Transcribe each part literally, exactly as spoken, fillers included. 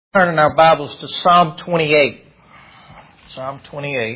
Turning our Bibles to Psalm twenty-eight. Psalm twenty-eight.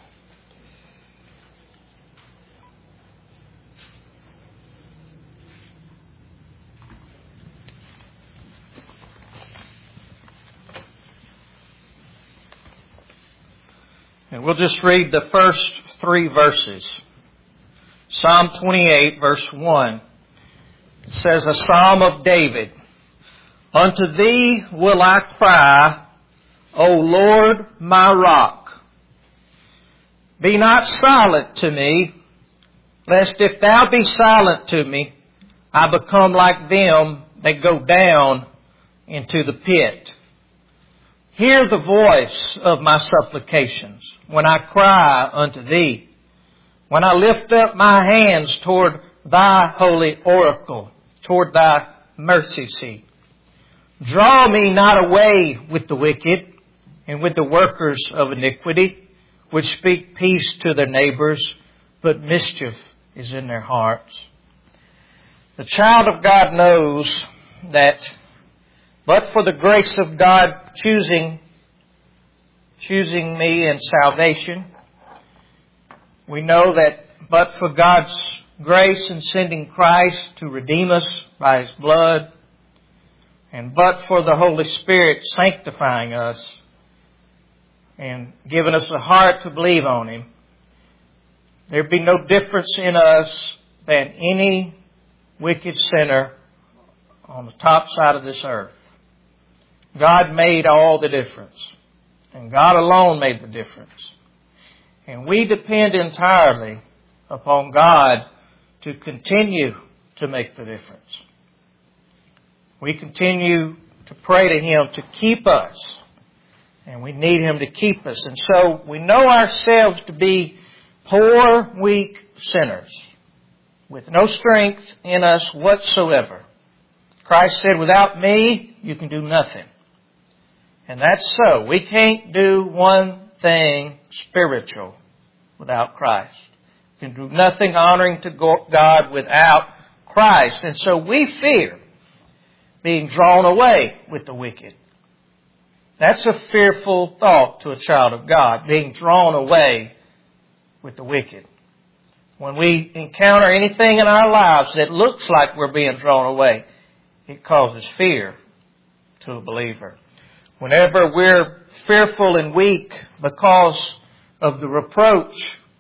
And we'll just read the first three verses. Psalm twenty-eight, verse one. It says, a Psalm of David. Unto Thee will I cry, O Lord, my rock. Be not silent to me, lest if Thou be silent to me, I become like them that go down into the pit. Hear the voice of my supplications when I cry unto Thee, when I lift up my hands toward Thy holy oracle, toward Thy mercy seat. Draw me not away with the wicked and with the workers of iniquity, which speak peace to their neighbors, but mischief is in their hearts. The child of God knows that but for the grace of God choosing, choosing me in salvation, we know that but for God's grace in sending Christ to redeem us by His blood, and but for the Holy Spirit sanctifying us and giving us a heart to believe on Him, there'd be no difference in us than any wicked sinner on the top side of this earth. God made all the difference. And God alone made the difference. And we depend entirely upon God to continue to make the difference. We continue to pray to Him to keep us. And we need Him to keep us. And so we know ourselves to be poor, weak sinners with no strength in us whatsoever. Christ said, without me, you can do nothing. And that's so. We can't do one thing spiritual without Christ. We can do nothing honoring to God without Christ. And so we fear being drawn away with the wicked. That's a fearful thought to a child of God, being drawn away with the wicked. When we encounter anything in our lives that looks like we're being drawn away, it causes fear to a believer. Whenever we're fearful and weak because of the reproach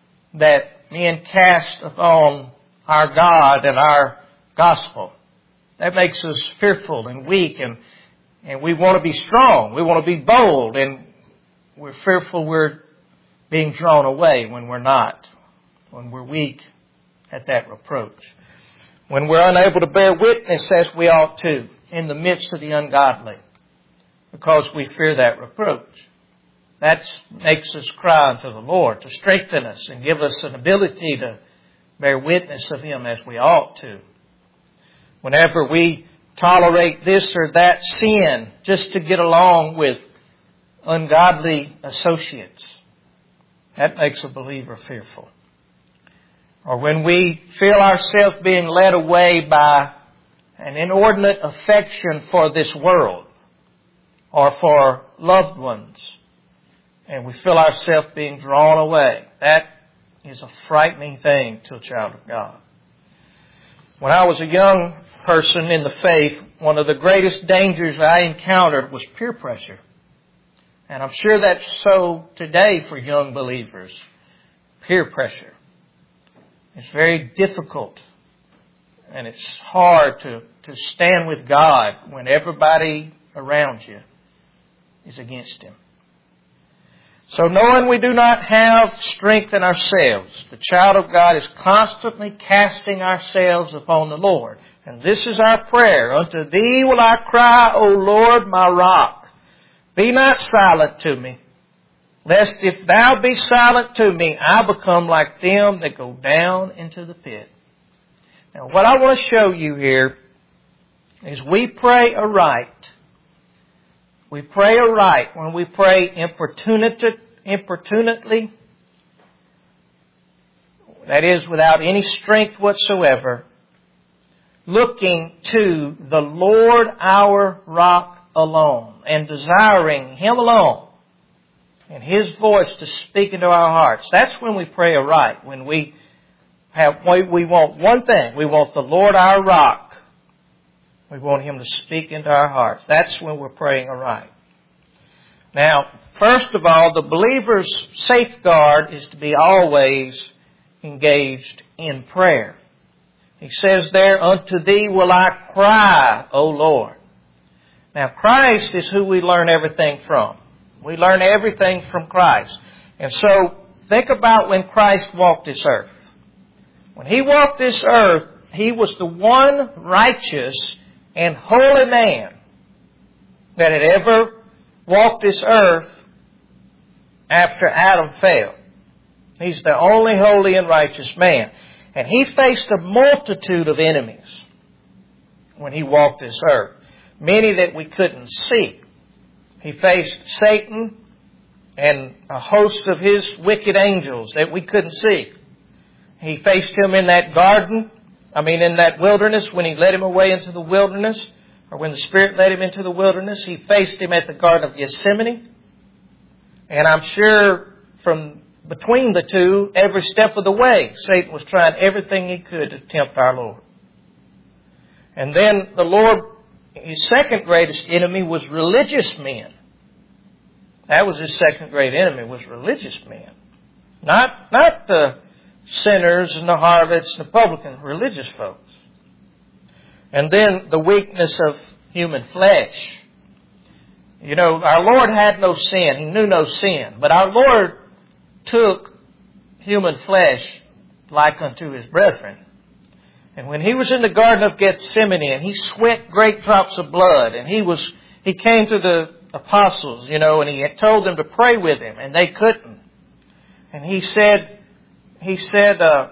that men cast upon our God and our gospel, that makes us fearful and weak, and, and we want to be strong. We want to be bold, and we're fearful we're being drawn away when we're not, when we're weak at that reproach. When we're unable to bear witness as we ought to in the midst of the ungodly because we fear that reproach. That makes us cry unto the Lord to strengthen us and give us an ability to bear witness of Him as we ought to. Whenever we tolerate this or that sin just to get along with ungodly associates, that makes a believer fearful. Or when we feel ourselves being led away by an inordinate affection for this world or for loved ones, and we feel ourselves being drawn away, that is a frightening thing to a child of God. When I was a young person in the faith, one of the greatest dangers I encountered was peer pressure. And I'm sure that's so today for young believers. Peer pressure. It's very difficult. And it's hard to, to stand with God when everybody around you is against Him. So knowing we do not have strength in ourselves, the child of God is constantly casting ourselves upon the Lord. And this is our prayer. Unto Thee will I cry, O Lord, my rock. Be not silent to me, lest if Thou be silent to me, I become like them that go down into the pit. Now what I want to show you here is we pray aright. We pray aright when we pray importunately, that is, without any strength whatsoever, looking to the Lord our rock alone and desiring Him alone and His voice to speak into our hearts. That's when we pray aright. When we have, we want one thing. We want the Lord our rock. We want Him to speak into our hearts. That's when we're praying aright. Now, first of all, the believer's safeguard is to be always engaged in prayer. He says there, unto Thee will I cry, O Lord. Now, Christ is who we learn everything from. We learn everything from Christ. And so, think about when Christ walked this earth. When He walked this earth, He was the one righteous and holy man that had ever walked this earth after Adam fell. He's the only holy and righteous man. And He faced a multitude of enemies when He walked this earth. Many that we couldn't see. He faced Satan and a host of his wicked angels that we couldn't see. He faced him in that garden, I mean in that wilderness when He led him away into the wilderness, or when the Spirit led him into the wilderness. He faced him at the Garden of Gethsemane. And I'm sure from between the two, every step of the way, Satan was trying everything he could to tempt our Lord. And then the Lord, His second greatest enemy was religious men. That was His second great enemy, was religious men. Not, not the sinners and the harlots and the publicans, religious folks. And then the weakness of human flesh. You know, our Lord had no sin. He knew no sin. But our Lord took human flesh like unto His brethren. And when He was in the Garden of Gethsemane and He sweat great drops of blood, and He was, He came to the apostles, you know, and He had told them to pray with Him, and they couldn't. And He said, He said, uh,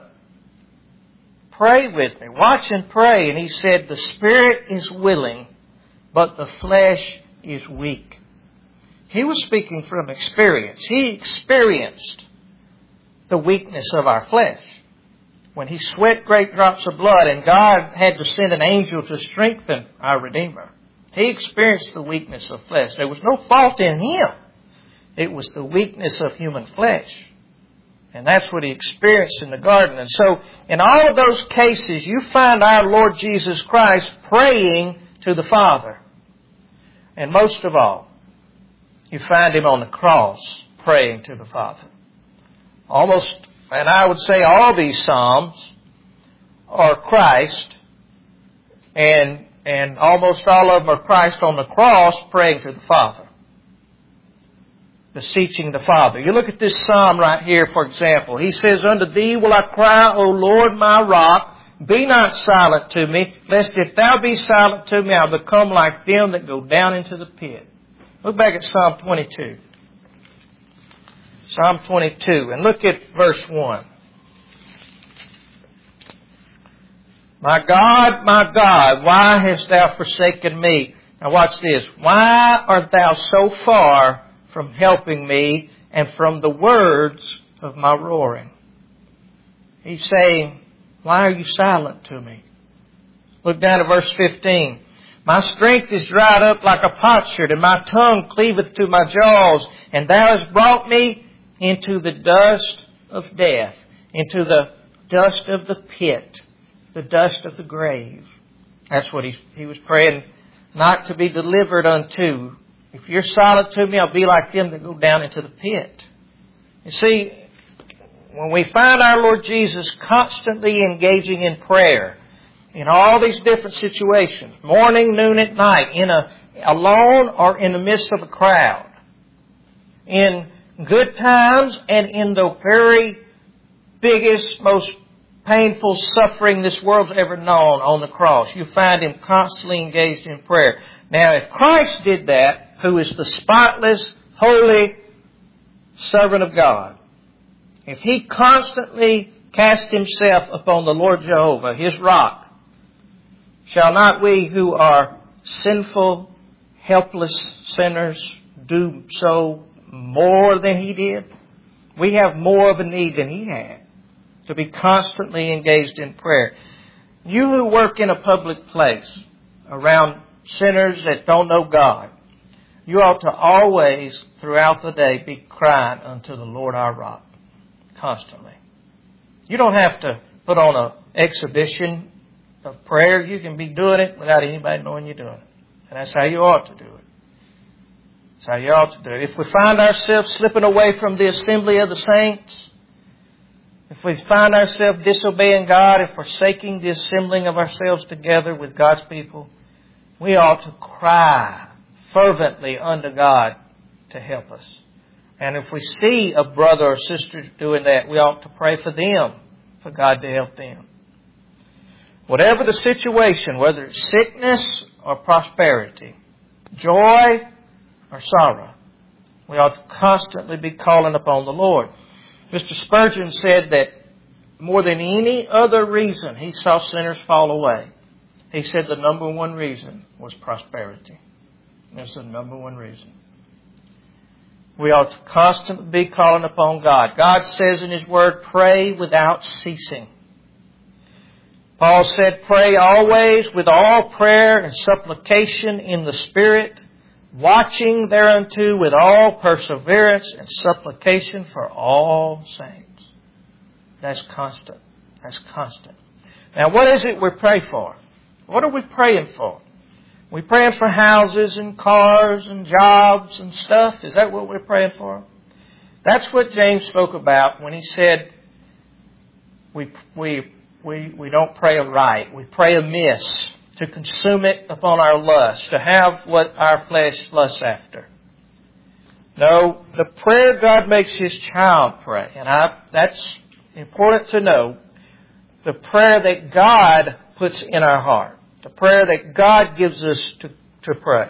pray with me, watch and pray. And He said, the spirit is willing, but the flesh is weak. He was speaking from experience. He experienced the weakness of our flesh. When He sweat great drops of blood and God had to send an angel to strengthen our Redeemer, He experienced the weakness of flesh. There was no fault in Him. It was the weakness of human flesh. And that's what He experienced in the garden. And so, in all of those cases, you find our Lord Jesus Christ praying to the Father. And most of all, you find Him on the cross praying to the Father. Almost, and I would say all these Psalms are Christ, and, and almost all of them are Christ on the cross praying to the Father. Beseeching the Father. You look at this Psalm right here, for example. He says, unto Thee will I cry, O Lord my rock. Be not silent to me, lest if Thou be silent to me, I'll become like them that go down into the pit. Look back at Psalm twenty-two. Psalm twenty-two, and look at verse one. My God, my God, why hast Thou forsaken me? Now watch this. Why art Thou so far from helping me and from the words of my roaring? He's saying, why are you silent to me? Look down at verse fifteen. My strength is dried up like a potsherd, and my tongue cleaveth to my jaws, and Thou hast brought me into the dust of death, into the dust of the pit, the dust of the grave. That's what he, he was praying not to be delivered unto. If you're silent to me, I'll be like them that go down into the pit. You see, when we find our Lord Jesus constantly engaging in prayer, in all these different situations, morning, noon, at night, in a alone or in the midst of a crowd, in good times and in the very biggest, most painful suffering this world's ever known on the cross, you find Him constantly engaged in prayer. Now, if Christ did that, who is the spotless, holy servant of God, if He constantly cast Himself upon the Lord Jehovah, His rock, shall not we who are sinful, helpless sinners do so more than He did? We have more of a need than He had to be constantly engaged in prayer. You who work in a public place around sinners that don't know God, You ought to always, throughout the day, be crying unto the Lord our rock. Constantly. You don't have to put on an exhibition of prayer. You can be doing it without anybody knowing you're doing it. And that's how you ought to do it. That's how you ought to do it. If we find ourselves slipping away from the assembly of the saints, if we find ourselves disobeying God and forsaking the assembling of ourselves together with God's people, we ought to cry fervently unto God to help us. And if we see a brother or sister doing that, we ought to pray for them, for God to help them. Whatever the situation, whether it's sickness or prosperity, joy or sorrow, we ought to constantly be calling upon the Lord. Mister Spurgeon said that more than any other reason he saw sinners fall away, he said the number one reason was prosperity. That's the number one reason. We ought to constantly be calling upon God. God says in His Word, pray without ceasing. Paul said, pray always with all prayer and supplication in the Spirit, watching thereunto with all perseverance and supplication for all saints. That's constant. That's constant. Now, what is it we pray for? What are we praying for? We praying for houses and cars and jobs and stuff? Is that what we're praying for? That's what James spoke about when he said we we we we don't pray aright. We pray amiss, to consume it upon our lust, to have what our flesh lusts after. No, the prayer God makes His child pray, and I, that's important to know, the prayer that God puts in our heart, the prayer that God gives us to, to pray,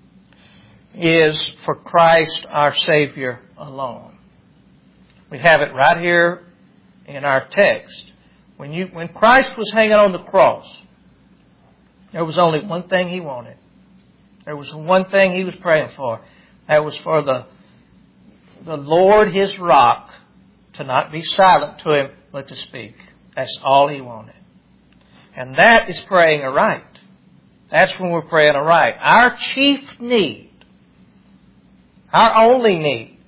is for Christ our Savior alone. We have it right here in our text. When you, when Christ was hanging on the cross, there was only one thing He wanted. There was one thing He was praying for. That was for the, the Lord, His rock, to not be silent to Him, but to speak. That's all He wanted. And that is praying aright. That's when we're praying aright. Our chief need, our only need,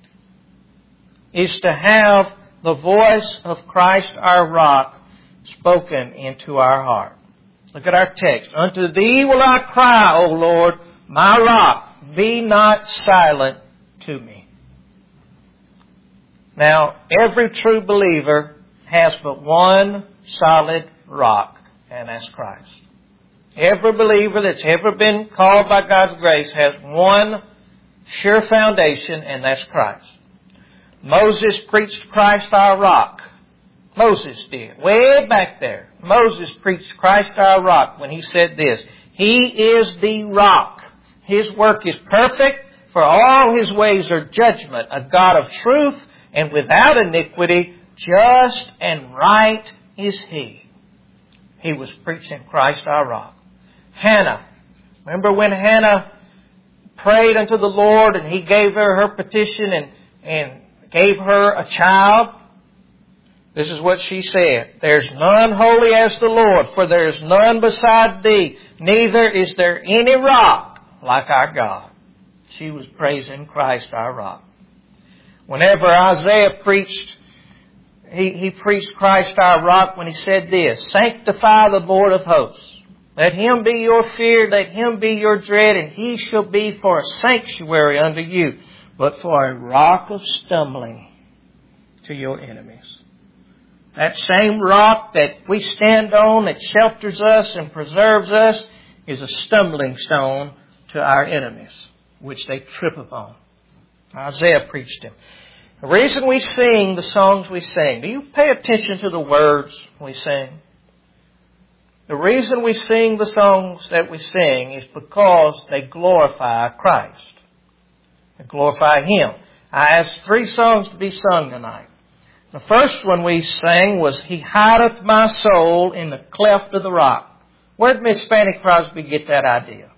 is to have the voice of Christ our rock spoken into our heart. Look at our text. Unto Thee will I cry, O Lord, my rock. Be not silent to me. Now, every true believer has but one solid rock, and that's Christ. Every believer that's ever been called by God's grace has one sure foundation, and that's Christ. Moses preached Christ our rock. Moses did. Way back there. Moses preached Christ our rock when he said this. He is the rock. His work is perfect, for all His ways are judgment. A God of truth and without iniquity, just and right is He. He was preaching Christ our rock. Hannah. Remember when Hannah prayed unto the Lord and He gave her her petition and, and gave her a child? This is what she said. There's none holy as the Lord, for there is none beside Thee. Neither is there any rock like our God. She was praising Christ our rock. Whenever Isaiah preached, he, he preached Christ our rock when he said this, sanctify the Lord of hosts. Let Him be your fear, let Him be your dread, and He shall be for a sanctuary unto you, but for a rock of stumbling to your enemies. That same rock that we stand on, that shelters us and preserves us, is a stumbling stone to our enemies, which they trip upon. Isaiah preached Him. The reason we sing the songs we sing, do you pay attention to the words we sing? The reason we sing the songs that we sing is because they glorify Christ. They glorify Him. I asked three songs to be sung tonight. The first one we sang was, He hideth my soul in the cleft of the rock. Where did Miss Fanny Crosby get that idea?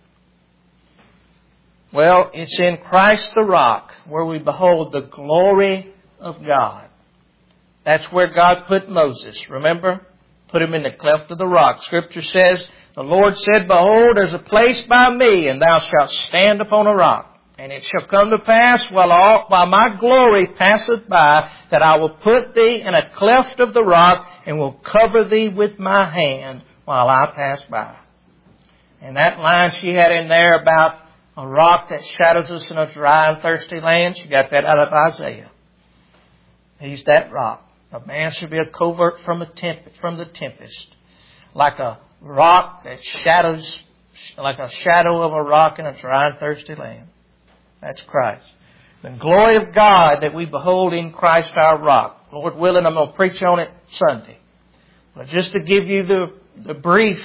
Well, it's in Christ the rock where we behold the glory of God. That's where God put Moses, remember? Put him in the cleft of the rock. Scripture says, the Lord said, behold, there's a place by me, and thou shalt stand upon a rock. And it shall come to pass while, all, while my glory passeth by, that I will put thee in a cleft of the rock and will cover thee with my hand while I pass by. And that line she had in there about a rock that shadows us in a dry and thirsty land, she got that out of Isaiah. He's that rock. A man should be a covert from, a temp- from the tempest. Like a rock that shadows, like a shadow of a rock in a dry and thirsty land. That's Christ. The glory of God that we behold in Christ our rock. Lord willing, I'm going to preach on it Sunday. But just to give you the, the brief,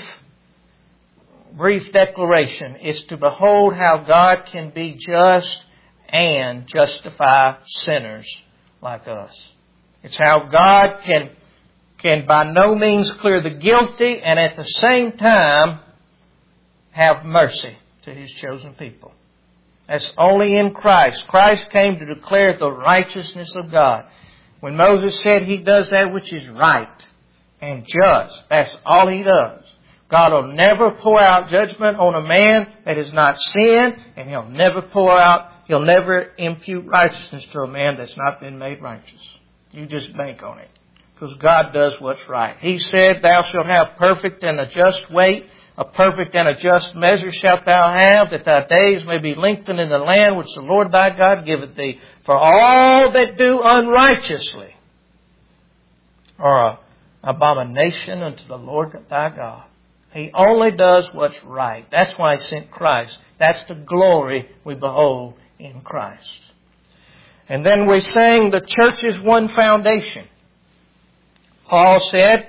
brief declaration, is to behold how God can be just and justify sinners like us. It's how God can, can by no means clear the guilty and at the same time have mercy to His chosen people. That's only in Christ. Christ came to declare the righteousness of God. When Moses said He does that which is right and just, that's all He does. God will never pour out judgment on a man that has not sinned, and He'll never pour out, He'll never impute righteousness to a man that's not been made righteous. You just bank on it. Because God does what's right. He said, thou shalt have perfect and a just weight. A perfect and a just measure shalt thou have, that thy days may be lengthened in the land which the Lord thy God giveth thee. For all that do unrighteously are an abomination unto the Lord thy God. He only does what's right. That's why He sent Christ. That's the glory we behold in Christ. And then we sang the church's one foundation. Paul said,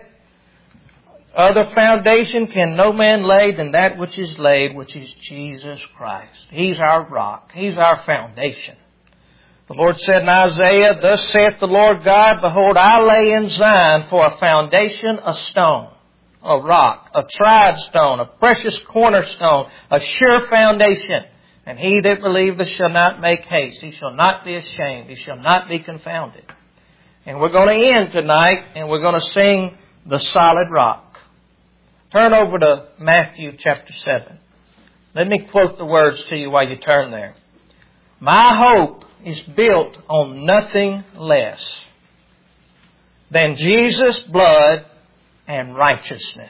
other foundation can no man lay than that which is laid, which is Jesus Christ. He's our rock. He's our foundation. The Lord said in Isaiah, thus saith the Lord God, behold, I lay in Zion for a foundation a stone, a rock, a tried stone, a precious cornerstone, a sure foundation. And he that believeth shall not make haste. He shall not be ashamed. He shall not be confounded. And we're going to end tonight, and we're going to sing the solid rock. Turn over to Matthew chapter seven. Let me quote the words to you while you turn there. My hope is built on nothing less than Jesus' blood and righteousness.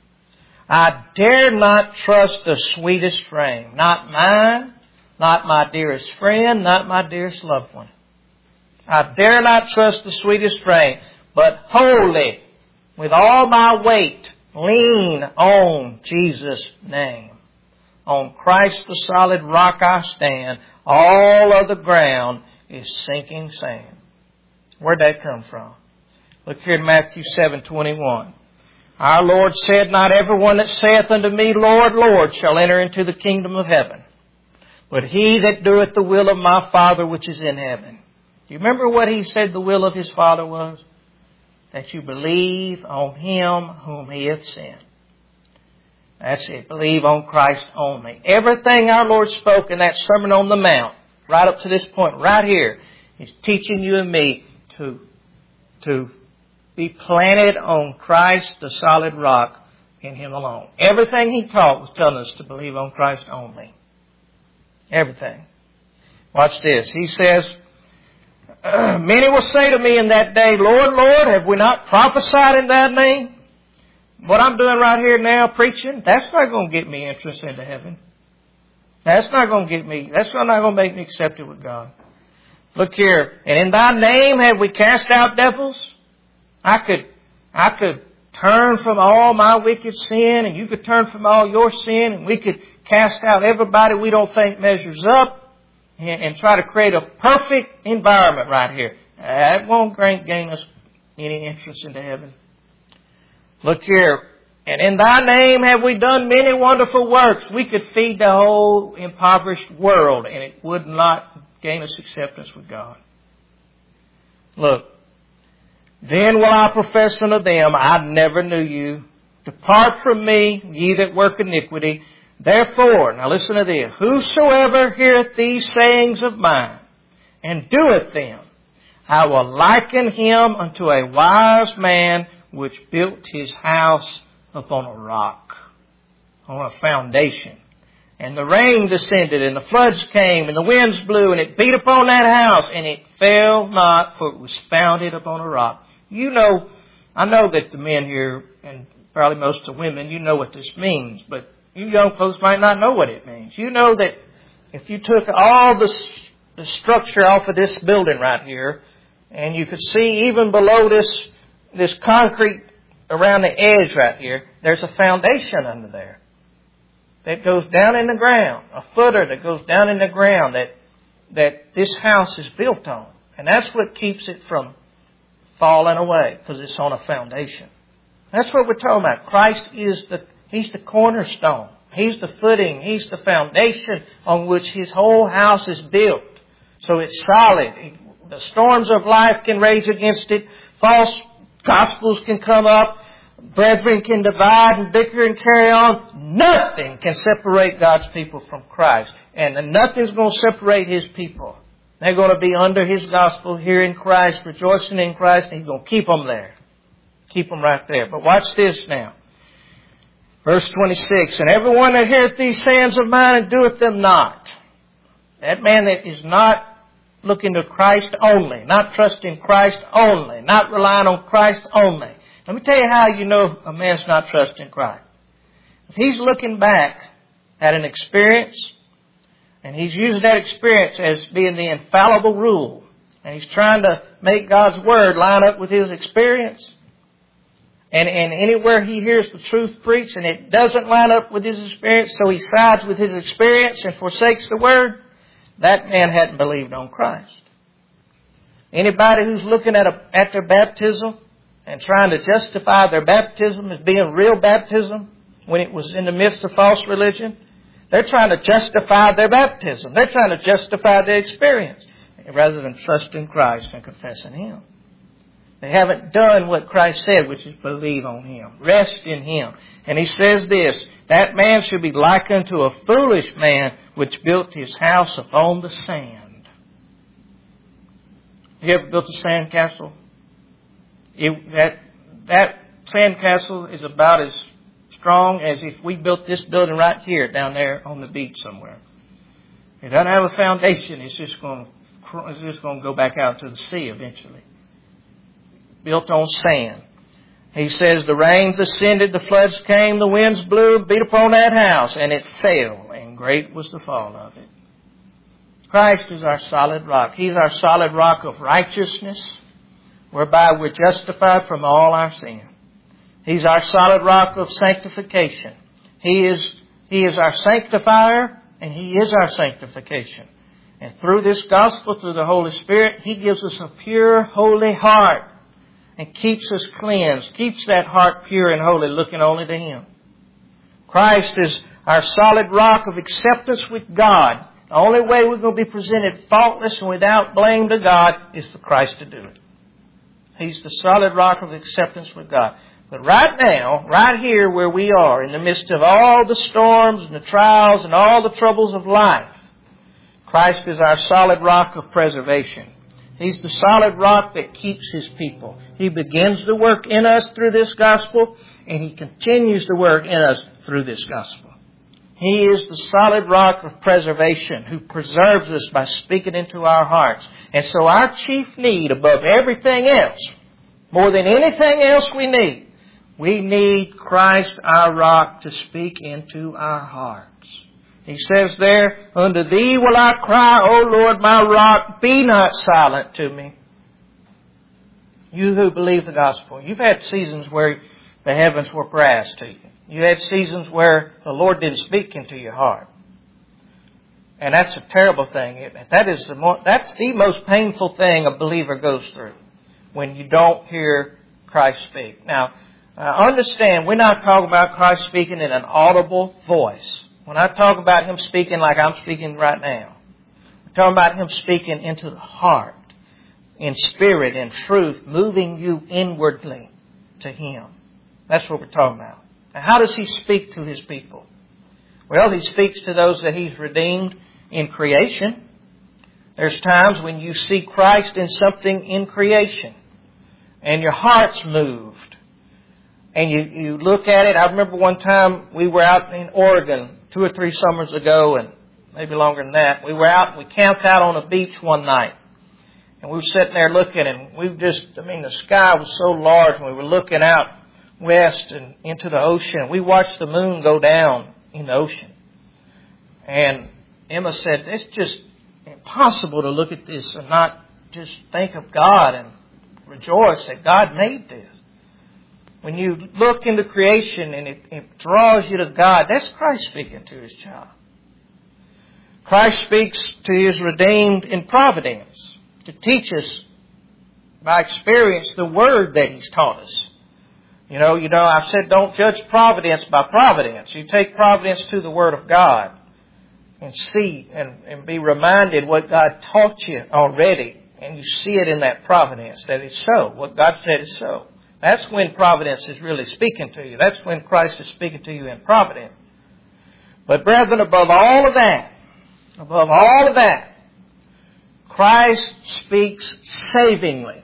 I dare not trust the sweetest frame. Not mine, not my dearest friend, not my dearest loved one. I dare not trust the sweetest frame, but wholly, with all my weight, lean on Jesus' name. On Christ the solid rock I stand. All of the ground is sinking sand. Where'd that come from? Look here in Matthew seven twenty-one. Our Lord said, not everyone that saith unto me, Lord, Lord, shall enter into the kingdom of heaven, but he that doeth the will of my Father which is in heaven. Do you remember what He said the will of His Father was? That you believe on Him whom He hath sent. That's it. Believe on Christ only. Everything our Lord spoke in that Sermon on the Mount, right up to this point, right here, He's teaching you and me to, to be planted on Christ, the solid rock, in Him alone. Everything He taught was telling us to believe on Christ only. Everything. Watch this. He says, many will say to me in that day, Lord, Lord, have we not prophesied in Thy name? What I'm doing right here now, preaching, that's not going to get me entrance into heaven. That's not going to get me, that's not going to make me accepted with God. Look here, and in Thy name have we cast out devils? I could, I could turn from all my wicked sin, and you could turn from all your sin, and we could cast out everybody we don't think measures up, and, and try to create a perfect environment right here. That won't gain us any entrance into heaven. Look here. And in Thy name have we done many wonderful works. We could feed the whole impoverished world, and it would not gain us acceptance with God. Look. Then will I profess unto them, I never knew you. Depart from me, ye that work iniquity. Therefore, now listen to this, whosoever heareth these sayings of mine, and doeth them, I will liken him unto a wise man which built his house upon a rock, on a foundation. And the rain descended, and the floods came, and the winds blew, and it beat upon that house, and it fell not, for it was founded upon a rock. You know, I know that the men here, and probably most of the women, you know what this means, but you young folks might not know what it means. You know that if you took all the, the structure off of this building right here, and you could see even below this, this concrete around the edge right here, there's a foundation under there that goes down in the ground, a footer that goes down in the ground that that this house is built on. And that's what keeps it from falling away, because it's on a foundation. That's what we're talking about. Christ is the, He's the cornerstone. He's the footing. He's the foundation on which His whole house is built. So it's solid. The storms of life can rage against it. False gospels can come up. Brethren can divide and bicker and carry on. Nothing can separate God's people from Christ. And nothing's going to separate His people. They're going to be under His gospel, here in Christ, rejoicing in Christ, and He's going to keep them there. Keep them right there. But watch this now. Verse twenty-six, and everyone that heareth these sayings of mine and doeth them not. That man that is not looking to Christ only, not trusting Christ only, not relying on Christ only. Let me tell you how you know a man's not trusting Christ. If he's looking back at an experience, and he's using that experience as being the infallible rule, and he's trying to make God's Word line up with his experience, and, and anywhere he hears the truth preached and it doesn't line up with his experience, so he sides with his experience and forsakes the Word, that man hadn't believed on Christ. Anybody who's looking at, a, at their baptism and trying to justify their baptism as being real baptism when it was in the midst of false religion, they're trying to justify their baptism. They're trying to justify their experience rather than trusting Christ and confessing Him. They haven't done what Christ said, which is believe on Him. Rest in Him. And He says this, that man should be likened to a foolish man which built his house upon the sand. You ever built a sand castle? It, that, that sand castle is about as strong as if we built this building right here down there on the beach somewhere. It doesn't have a foundation. It's just going to, it's just going to go back out to the sea eventually. Built on sand. He says the rains ascended, the floods came, the winds blew, beat upon that house, and it fell, and great was the fall of it. Christ is our solid rock. He's our solid rock of righteousness, whereby we're justified from all our sin. He's our solid rock of sanctification. He is, He is our sanctifier, and He is our sanctification. And through this gospel, through the Holy Spirit, He gives us a pure, holy heart and keeps us cleansed, keeps that heart pure and holy, looking only to Him. Christ is our solid rock of acceptance with God. The only way we're going to be presented faultless and without blame to God is for Christ to do it. He's the solid rock of acceptance with God. But right now, right here where we are, in the midst of all the storms and the trials and all the troubles of life, Christ is our solid rock of preservation. He's the solid rock that keeps His people. He begins the work in us through this gospel, and He continues the work in us through this gospel. He is the solid rock of preservation who preserves us by speaking into our hearts. And so our chief need above everything else, more than anything else we need, we need Christ our rock to speak into our hearts. He says there, unto Thee will I cry, O Lord, my rock, be not silent to me. You who believe the gospel, you've had seasons where the heavens were brass to you. You had seasons where the Lord didn't speak into your heart. And that's a terrible thing. That is the more, that's the most painful thing a believer goes through, when you don't hear Christ speak. Now, uh, understand, we're not talking about Christ speaking in an audible voice. When I talk about Him speaking like I'm speaking right now, I'm talking about Him speaking into the heart, in spirit, in truth, moving you inwardly to Him. That's what we're talking about. Now, how does He speak to His people? Well, He speaks to those that He's redeemed in creation. There's times when you see Christ in something in creation, and your heart's moved. And you, you look at it. I remember one time we were out in Oregon two or three summers ago, and maybe longer than that, we were out, we camped out on a beach one night. And we were sitting there looking, and we just, I mean, the sky was so large, and we were looking out west and into the ocean. We watched the moon go down in the ocean. And Emma said, it's just impossible to look at this and not just think of God and rejoice that God made this. When you look into creation and it, it draws you to God, that's Christ speaking to His child. Christ speaks to His redeemed in providence to teach us by experience the Word that He's taught us. You know, you know, I've said don't judge providence by providence. You take providence to the Word of God and see and, and be reminded what God taught you already. And you see it in that providence, that it's so. What God said is so. That's when providence is really speaking to you. That's when Christ is speaking to you in providence. But brethren, above all of that, above all of that, Christ speaks savingly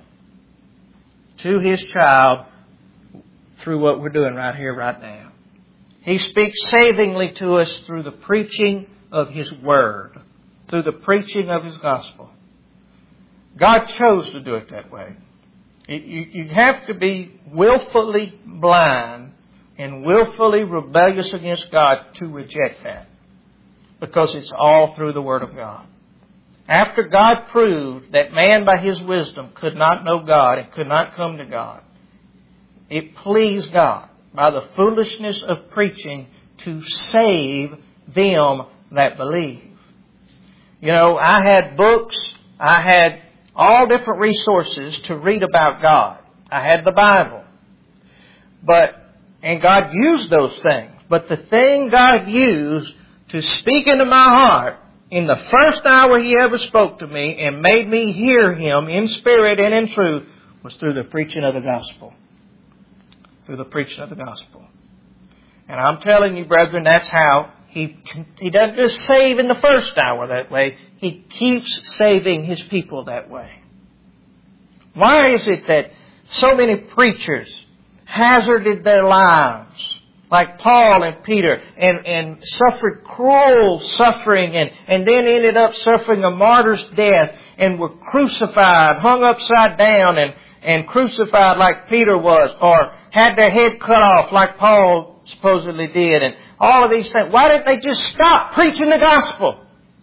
to His child through what we're doing right here, right now. He speaks savingly to us through the preaching of His Word, through the preaching of His gospel. God chose to do it that way. You, you have to be willfully blind and willfully rebellious against God to reject that, because it's all through the Word of God. After God proved that man by his wisdom could not know God and could not come to God, it pleased God by the foolishness of preaching to save them that believe. You know, I had books, I had all different resources to read about God. I had the Bible. But, and God used those things. But the thing God used to speak into my heart in the first hour He ever spoke to me and made me hear Him in spirit and in truth was through the preaching of the gospel. Through the preaching of the gospel. And I'm telling you, brethren, that's how He, he doesn't just save in the first hour that way. He keeps saving His people that way. Why is it that so many preachers hazarded their lives, like Paul and Peter, and, and suffered cruel suffering, and, and then ended up suffering a martyr's death, and were crucified, hung upside down, and, and crucified like Peter was, or had their head cut off like Paul supposedly did, and all of these things. Why didn't they just stop preaching the gospel?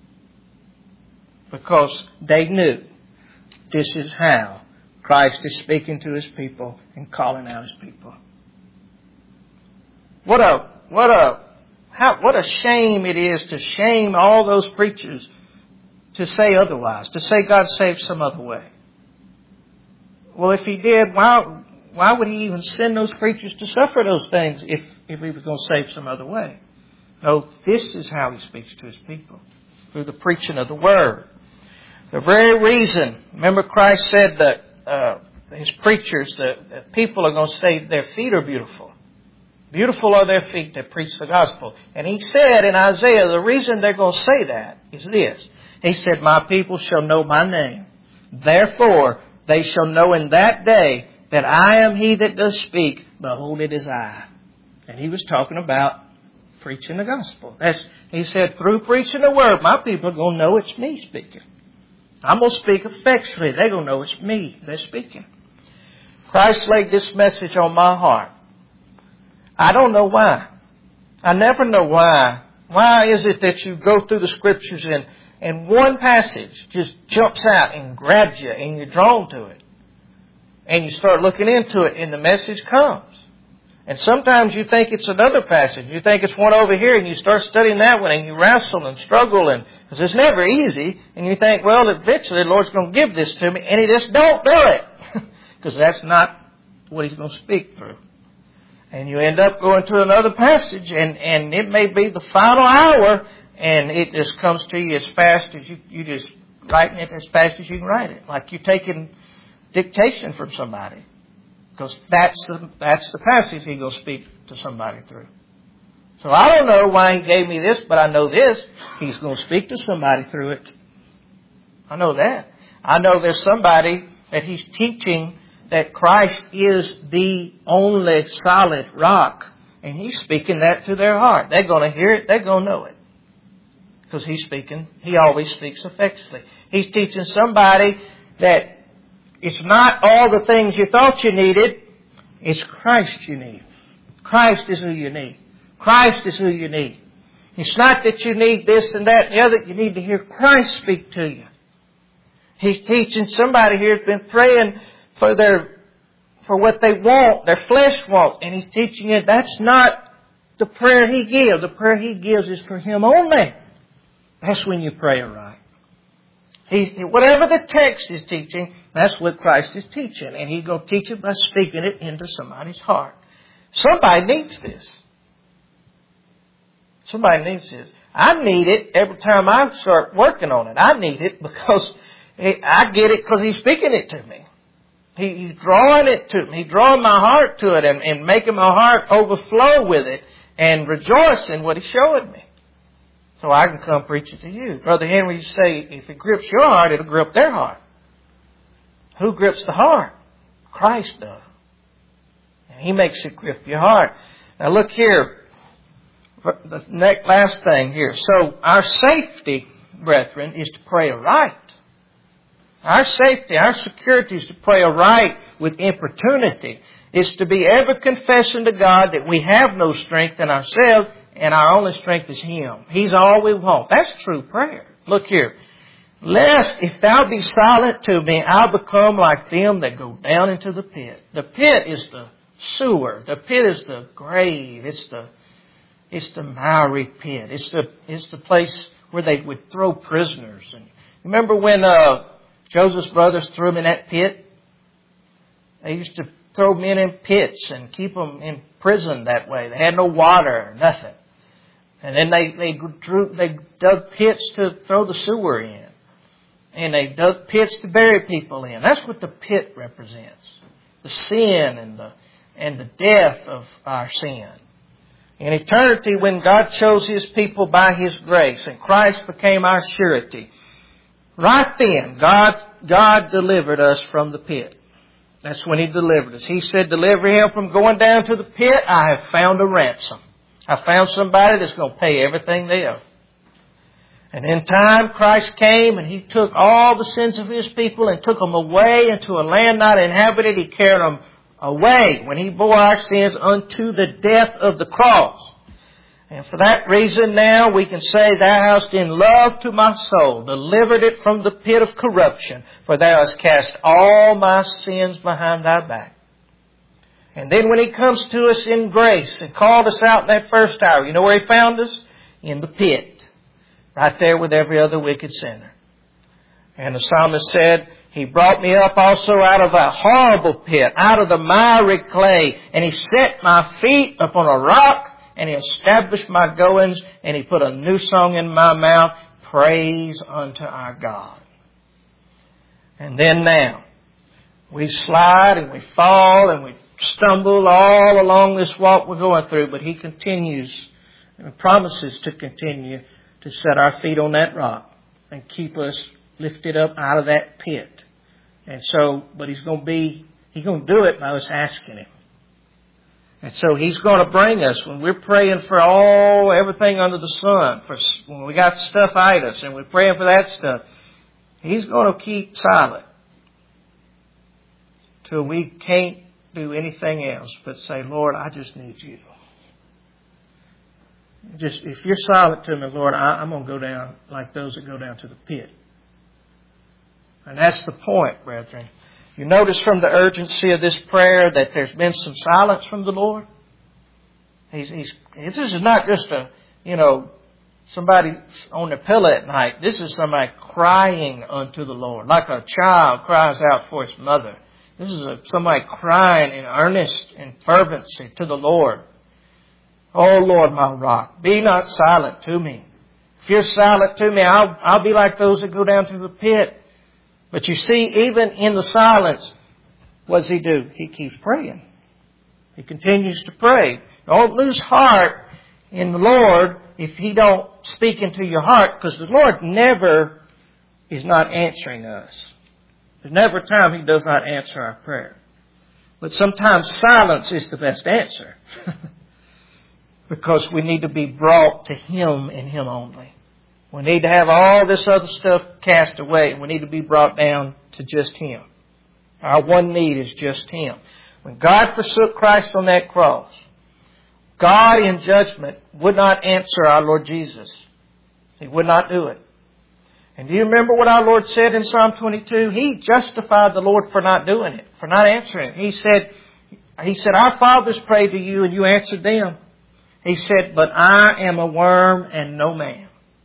Because they knew this is how Christ is speaking to His people and calling out His people. What a, what a, how, what a shame it is to shame all those preachers to say otherwise, to say God saved some other way. Well, if He did, why, why would He even send those preachers to suffer those things if, if He was going to save some other way? No, this is how He speaks to His people, through the preaching of the Word. The very reason, remember Christ said that uh, His preachers, the, the people are going to say their feet are beautiful. Beautiful are their feet that preach the gospel. And He said in Isaiah, the reason they're going to say that is this. He said, my people shall know my name. Therefore, they shall know in that day that I am He that does speak. Behold, it is I. And He was talking about preaching the gospel. That's, He said, through preaching the Word, my people are going to know it's me speaking. I'm going to speak effectually. They're going to know it's me they're speaking. Christ laid this message on my heart. I don't know why. I never know why. Why is it that you go through the Scriptures and, and one passage just jumps out and grabs you and you're drawn to it? And you start looking into it and the message comes. And sometimes you think it's another passage. You think it's one over here and you start studying that one and you wrestle and struggle, and because it's never easy. And you think, well, eventually the Lord's going to give this to me, and He just don't do it. Because that's not what He's going to speak through. And you end up going to another passage, and, and it may be the final hour, and it just comes to you as fast as you, you just writing it as fast as you can write it. Like you're taking dictation from somebody. Because that's the, that's the passage He's going to speak to somebody through. So I don't know why He gave me this, but I know this. He's going to speak to somebody through it. I know that. I know there's somebody that He's teaching that Christ is the only solid rock And He's speaking that to their heart. They're going to hear it. They're going to know it. Because He's speaking. He always speaks effectively. He's teaching somebody that it's not all the things you thought you needed. It's Christ you need. Christ is who you need. Christ is who you need. It's not that you need this and that and the other. You need to hear Christ speak to you. He's teaching somebody here who's been praying for their, for what they want, their flesh wants. And He's teaching you that's not the prayer He gives. The prayer He gives is for Him only. That's when you pray right. He, whatever the text is teaching, that's what Christ is teaching. And He's going to teach it by speaking it into somebody's heart. Somebody needs this. Somebody needs this. I need it every time I start working on it. I need it because I get it because He's speaking it to me. He, he's drawing it to me. He's drawing my heart to it and, and making my heart overflow with it and rejoice in what He's showing me. So I can come preach it to you. Brother Henry used to say, if it grips your heart, it'll grip their heart. Who grips the heart? Christ does. And He makes it grip your heart. Now look here. The next, last thing here. So our safety, brethren, is to pray aright. Our safety, our security is to pray aright with importunity. It's to be ever confessing to God that we have no strength in ourselves and our only strength is Him. He's all we want. That's true prayer. Look here. Lest if thou be silent to me, I'll become like them that go down into the pit. The pit is the sewer. The pit is the grave. It's the It's the miry pit. It's the it's the place where they would throw prisoners. And remember when uh, Joseph's brothers threw him in that pit? They used to throw men in pits and keep them in prison that way. They had no water, nothing. And then they they drew they dug pits to throw the sewer in, and they dug pits to bury people in. That's what the pit represents: the sin and the and the death of our sin. In eternity, when God chose His people by His grace and Christ became our surety, right then, God, God delivered us from the pit. That's when He delivered us. He said, deliver Him from going down to the pit. I have found a ransom. I found somebody that's going to pay everything they owe. And in time, Christ came and He took all the sins of His people and took them away into a land not inhabited. He carried them away when He bore our sins unto the death of the cross. And for that reason now we can say, thou hast in love to my soul delivered it from the pit of corruption, for thou hast cast all my sins behind thy back. And then when He comes to us in grace and called us out in that first hour, you know where He found us? In the pit. Right there with every other wicked sinner. And the psalmist said, He brought me up also out of a horrible pit, out of the miry clay, and He set my feet upon a rock, and He established my goings, and He put a new song in my mouth, praise unto our God. And then now, we slide and we fall and we stumble all along this walk we're going through, but He continues and promises to continue to set our feet on that rock and keep us lifted up out of that pit. And so, but He's going to be, He's going to do it by us asking Him. And so He's going to bring us, when we're praying for all, everything under the sun, for when we got stuff at us and we're praying for that stuff, He's going to keep silent till we can't do anything else but say, Lord, I just need You. Just, if You're silent to me, Lord, I, I'm going to go down like those that go down to the pit. And that's the point, brethren. You notice from the urgency of this prayer that there's been some silence from the Lord. He's, he's, this is not just a, you know, somebody on their pillow at night. This is somebody crying unto the Lord, like a child cries out for its mother. This is a, somebody crying in earnest and fervency to the Lord. Oh Lord, my rock, be not silent to me. If You're silent to me, I'll, I'll be like those that go down to the pit. But you see, even in the silence, what does He do? He keeps praying. He continues to pray. Don't lose heart in the Lord if He don't speak into your heart, because the Lord never is not answering us. There's never a time He does not answer our prayer. But sometimes silence is the best answer. Because we need to be brought to Him and Him only. We need to have all this other stuff cast away. We need to be brought down to just Him. Our one need is just Him. When God forsook Christ on that cross, God in judgment would not answer our Lord Jesus. He would not do it. And do you remember what our Lord said in Psalm twenty-two? He justified the Lord for not doing it, for not answering it. He said, He said, our fathers prayed to you and you answered them. He said, but I am a worm and no man.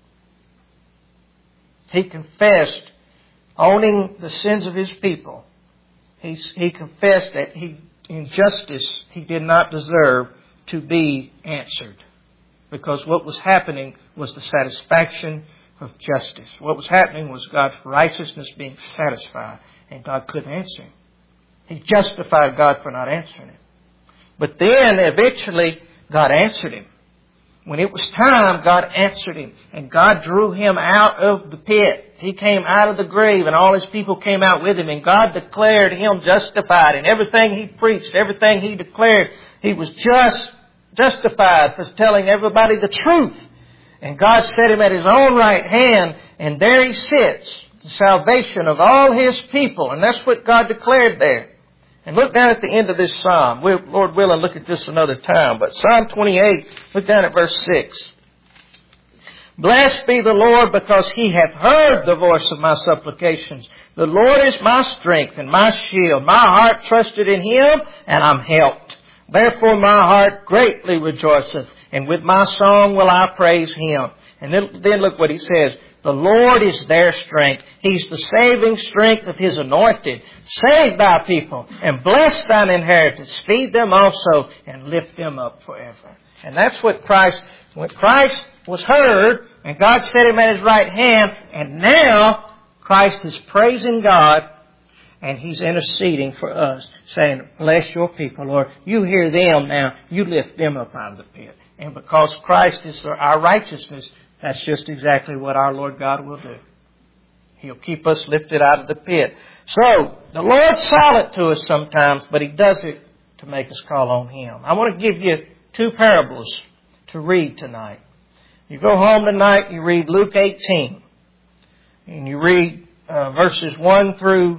He confessed, owning the sins of His people. He, he confessed that he, in justice, He did not deserve to be answered. Because what was happening was the satisfaction of justice. What was happening was God's righteousness being satisfied, and God couldn't answer Him. He justified God for not answering Him. But then, eventually, God answered Him. When it was time, God answered him. And God drew him out of the pit. He came out of the grave and all His people came out with him. And God declared him justified. And everything he preached, everything he declared, he was just justified for telling everybody the truth. And God set him at His own right hand. And there he sits, the salvation of all His people. And that's what God declared there. And look down at the end of this psalm. We'll, Lord willing, look at this another time. But Psalm twenty-eight, look down at verse six. Blessed be the Lord, because He hath heard the voice of my supplications. The Lord is my strength and my shield. My heart trusted in Him, and I'm helped. Therefore my heart greatly rejoiceth, and with my song will I praise Him. And then, then look what He says. The Lord is their strength. He's the saving strength of His anointed. Save thy people and bless thine inheritance. Feed them also and lift them up forever. And that's what Christ, when Christ was heard and God set Him at His right hand, and now Christ is praising God and He's interceding for us, saying, bless your people, Lord. You hear them now. You lift them up out of the pit. And because Christ is our righteousness, that's just exactly what our Lord God will do. He'll keep us lifted out of the pit. So, the Lord's silent to us sometimes, but He does it to make us call on Him. I want to give you two parables to read tonight. You go home tonight, you read Luke eighteen. And you read uh, verses one through,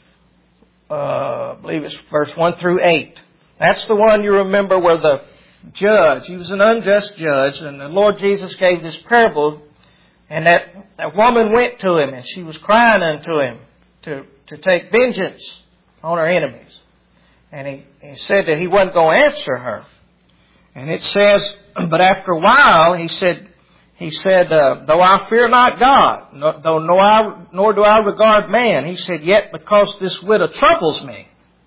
uh, I believe it's verse one through eight. That's the one you remember where the judge, he was an unjust judge, and the Lord Jesus gave this parable, and that, that woman went to Him and she was crying unto Him to, to take vengeance on her enemies. And he, he said that He wasn't going to answer her. And it says, but after a while, He said, He said, uh, though I fear not God, no, though no I, nor do I regard man, He said, yet because this widow troubles me,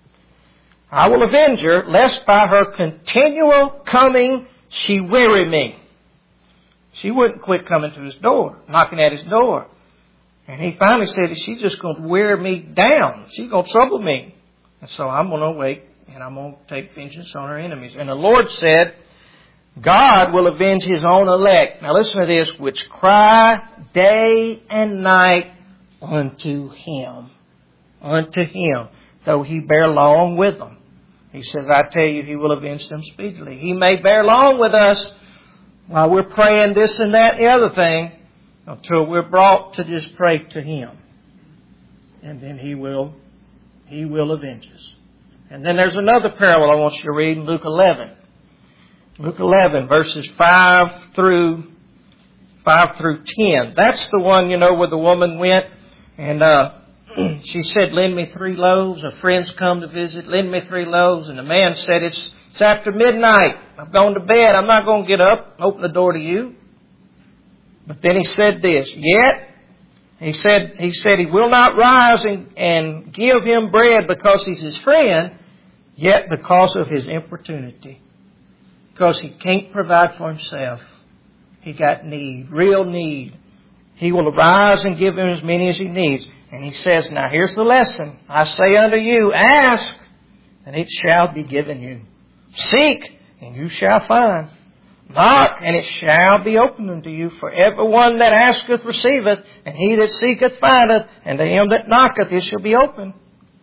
I will avenge her, lest by her continual coming she weary me. She wouldn't quit coming to His door, knocking at His door. And He finally said, she's just going to wear me down. She's going to trouble me. And so I'm going to wait, and I'm going to take vengeance on her enemies. And the Lord said, God will avenge His own elect. Now listen to this, which cry day and night unto Him. Unto Him. Though He bear long with them. He says, I tell you, He will avenge them speedily. He may bear long with us while we're praying this and that and the other thing until we're brought to just pray to Him. And then He will, He will avenge us. And then there's another parable I want you to read in Luke eleven. Luke eleven, verses five through, five through ten. That's the one, you know, where the woman went and, uh, she said, lend me three loaves. Her friends come to visit. Lend me three loaves. And the man said, it's, it's after midnight. I've gone to bed. I'm not going to get up and open the door to you. But then he said this, yet, he said, he said he will not rise and, and give him bread because he's his friend, yet because of his importunity. Because he can't provide for himself. He got need, real need. He will arise and give him as many as he needs. And He says, now here's the lesson. I say unto you, ask, and it shall be given you. Seek, and you shall find. Knock, and it shall be opened unto you. For everyone that asketh receiveth, and he that seeketh findeth, and to him that knocketh it shall be opened.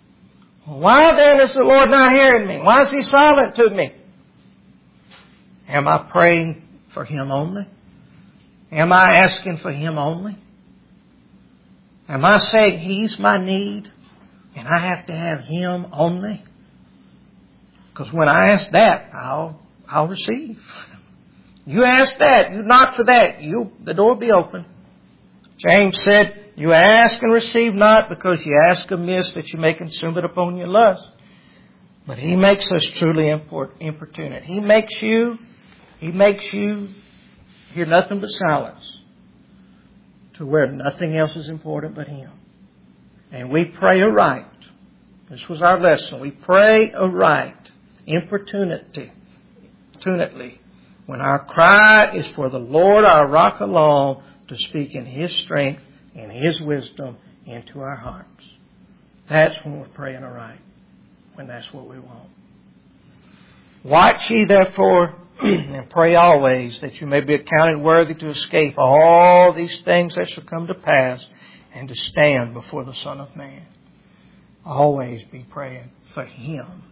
Why then is the Lord not hearing me? Why is He silent to me? Am I praying for Him only? Am I asking for Him only? Am I saying He's my need and I have to have Him only? Because when I ask that, I'll I'll receive. You ask that, you knock for that, you the door will be open. James said, you ask and receive not because you ask amiss that you may consume it upon your lust. But He makes us truly importunate. He makes you, He makes you hear nothing but silence to where nothing else is important but Him. And we pray aright. This was our lesson. We pray aright, importunately, importunately, when our cry is for the Lord our rock alone to speak in His strength and His wisdom into our hearts. That's when we're praying aright, when that's what we want. Watch ye therefore and pray always that you may be accounted worthy to escape all these things that shall come to pass and to stand before the Son of Man. Always be praying for Him.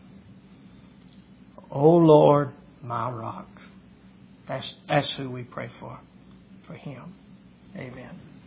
O Lord, my rock. That's, that's who we pray for. For Him. Amen.